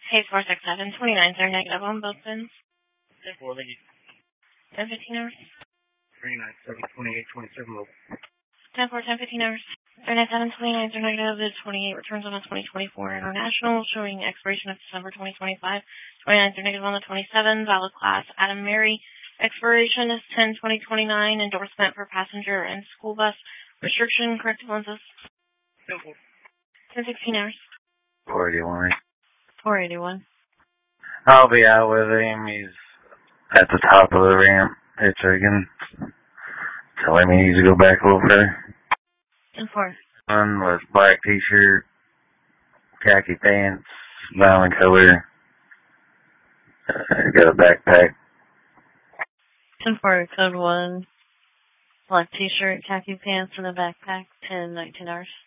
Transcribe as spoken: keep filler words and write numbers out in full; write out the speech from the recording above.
Hey, four six seven, twenty-nine, they're negative on both pins. ten four, thank you. ten fifteen hours. twenty-nine, seven, twenty-eight, twenty-seven, low. ten four, ten fifteen hours. three nine seven, twenty-nine, they're negative, the twenty-eight returns on the twenty twenty-four International, showing expiration of December twenty twenty-five. twenty-nine, they're negative on the twenty-seven, valid class Adam Mary. Expiration is ten twenty twenty-nine, endorsement for passenger and school bus. Restriction, corrective lenses. ten four. ten sixteen hours. four eighty-one. four eighty-one. I'll be out with him. He's at the top of the ramp. It's rigging. Telling me he needs to go back a little further. ten four. One with black t-shirt, khaki pants, violent color. Uh, got a backpack. ten four, code one. Black t-shirt, khaki pants, and a backpack. ten nineteen hours.